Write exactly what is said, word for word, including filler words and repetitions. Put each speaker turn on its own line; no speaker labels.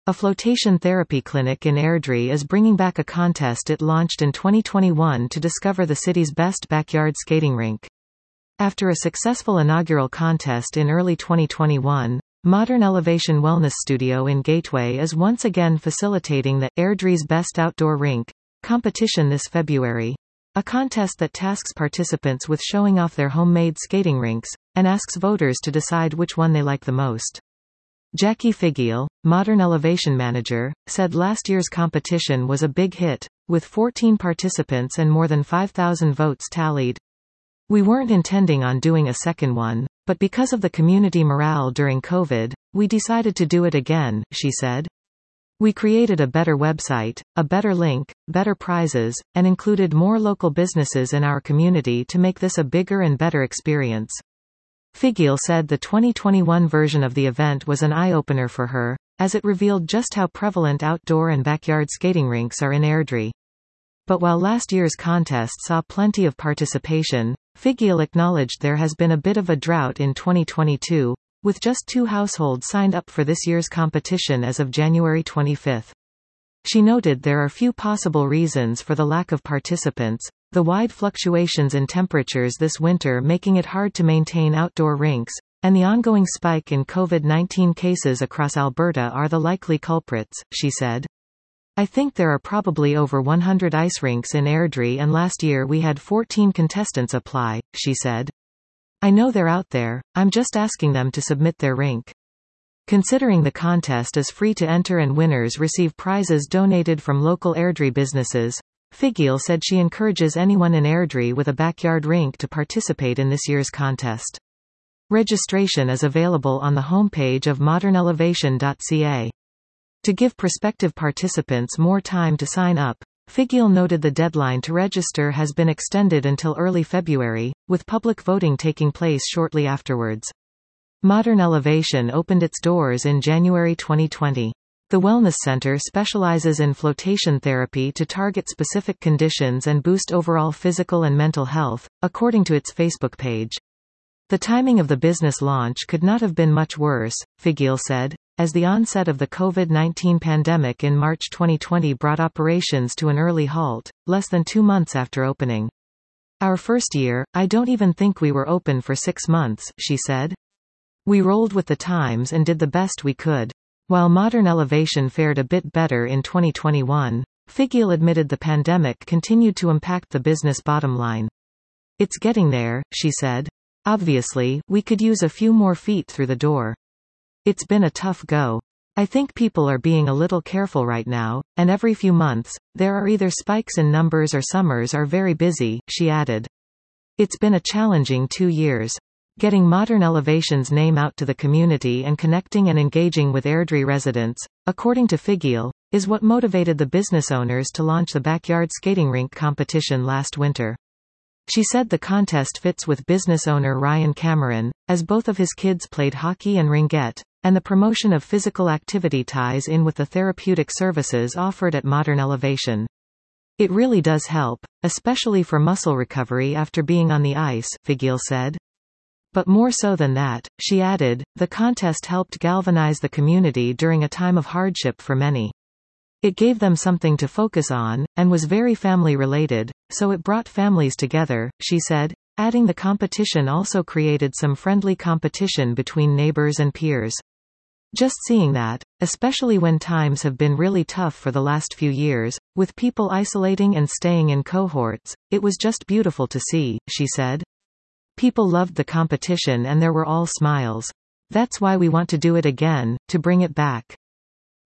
A flotation therapy clinic in Airdrie is bringing back a contest it launched in twenty twenty-one to discover the city's best backyard skating rink. After a successful inaugural contest in early twenty twenty-one, Modern Elevation Wellness Studio in Gateway is once again facilitating the Airdrie's Best Outdoor Rink competition this February. A contest that tasks participants with showing off their homemade skating rinks, and asks voters to decide which one they like the most. Jackie Figiel, Modern Elevation manager, said last year's competition was a big hit, with fourteen participants and more than five thousand votes tallied. We weren't intending on doing a second one, but because of the community morale during COVID, we decided to do it again, she said. We created a better website, a better link, better prizes, and included more local businesses in our community to make this a bigger and better experience. Figiel said the twenty twenty-one version of the event was an eye-opener for her, as it revealed just how prevalent outdoor and backyard skating rinks are in Airdrie. But while last year's contest saw plenty of participation, Figiel acknowledged there has been a bit of a drought in twenty twenty-two, with just two households signed up for this year's competition as of January twenty-fifth. She noted there are few possible reasons for the lack of participants, the wide fluctuations in temperatures this winter making it hard to maintain outdoor rinks, and the ongoing spike in COVID nineteen cases across Alberta are the likely culprits, she said. I think there are probably over one hundred ice rinks in Airdrie and last year we had fourteen contestants apply, she said. I know they're out there, I'm just asking them to submit their rink. Considering the contest is free to enter and winners receive prizes donated from local Airdrie businesses, Figiel said she encourages anyone in Airdrie with a backyard rink to participate in this year's contest. Registration is available on the homepage of modern elevation dot c a. To give prospective participants more time to sign up, Figiel noted the deadline to register has been extended until early February, with public voting taking place shortly afterwards. Modern Elevation opened its doors in January twenty twenty. The Wellness Center specializes in flotation therapy to target specific conditions and boost overall physical and mental health, according to its Facebook page. The timing of the business launch could not have been much worse, Figiel said, as the onset of the COVID nineteen pandemic in March twenty twenty brought operations to an early halt, less than two months after opening. Our first year, I don't even think we were open for six months, she said. We rolled with the times and did the best we could. While Modern Elevation fared a bit better in twenty twenty-one, Figiel admitted the pandemic continued to impact the business bottom line. It's getting there, she said. Obviously, we could use a few more feet through the door. It's been a tough go. I think people are being a little careful right now, and every few months, there are either spikes in numbers or summers are very busy, she added. It's been a challenging two years. Getting Modern Elevation's name out to the community and connecting and engaging with Airdrie residents, according to Figiel, is what motivated the business owners to launch the backyard skating rink competition last winter. She said the contest fits with business owner Ryan Cameron, as both of his kids played hockey and ringette, and the promotion of physical activity ties in with the therapeutic services offered at Modern Elevation. It really does help, especially for muscle recovery after being on the ice, Figiel said. But more so than that, she added, the contest helped galvanize the community during a time of hardship for many. It gave them something to focus on, and was very family-related, so it brought families together, she said, adding the competition also created some friendly competition between neighbors and peers. Just seeing that, especially when times have been really tough for the last few years, with people isolating and staying in cohorts, it was just beautiful to see, she said. People loved the competition and there were all smiles. That's why we want to do it again, to bring it back.